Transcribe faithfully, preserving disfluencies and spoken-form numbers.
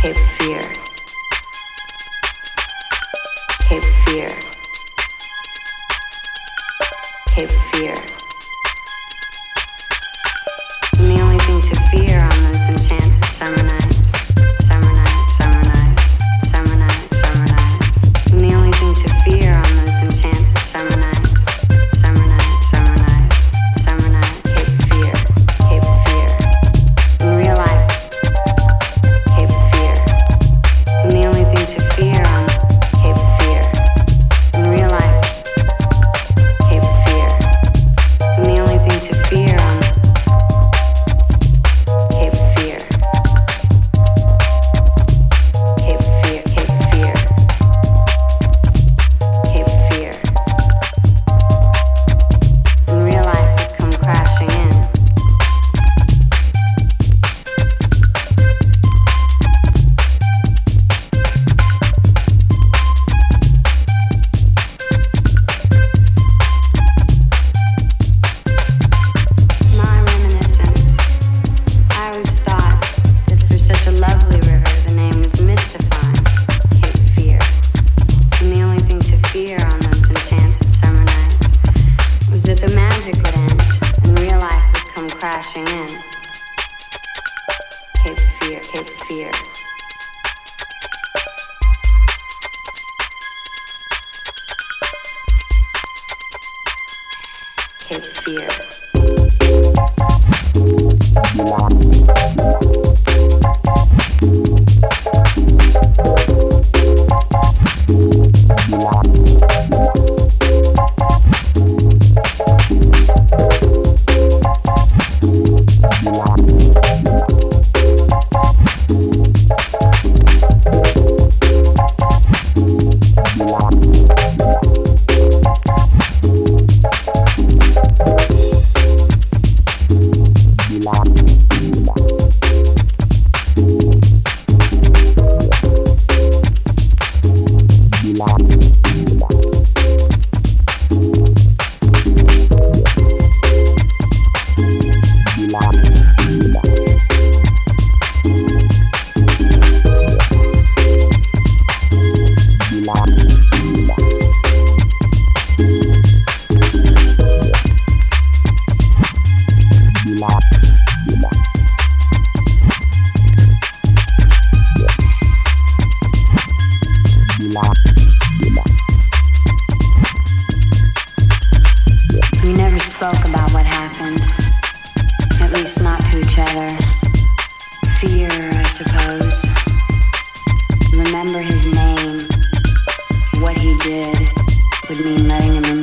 Cape Fear. Cape Fear. Cape Fear. And the only thing to fear on those enchanted summer nights, summer nights, summer nights, summer nights, summer nights. And the only thing to fear on those enchanted summer nights, summer nights, summer nights, summer nights. Cape Fear. Cape Fear. In real life, Cape Fear. And the only thing to fear on Cape Fear. In real life, Cape Fear. And the only thing to fear on Cape Fear. Cape Fear, Cape Fear. Cape Fear. In real life, would come crashing in. My reminiscence. I always thought that for such a lovely river, the name was mystifying, Cape Fear. And the only thing to fear on those enchanted summer nights was that the magic would end and real life would come crashing in. Cape Fear, Cape Fear. Cape Fear. We never spoke about what happened, at least not to each other. Fear, I suppose. Remember his name, what he did would mean letting him in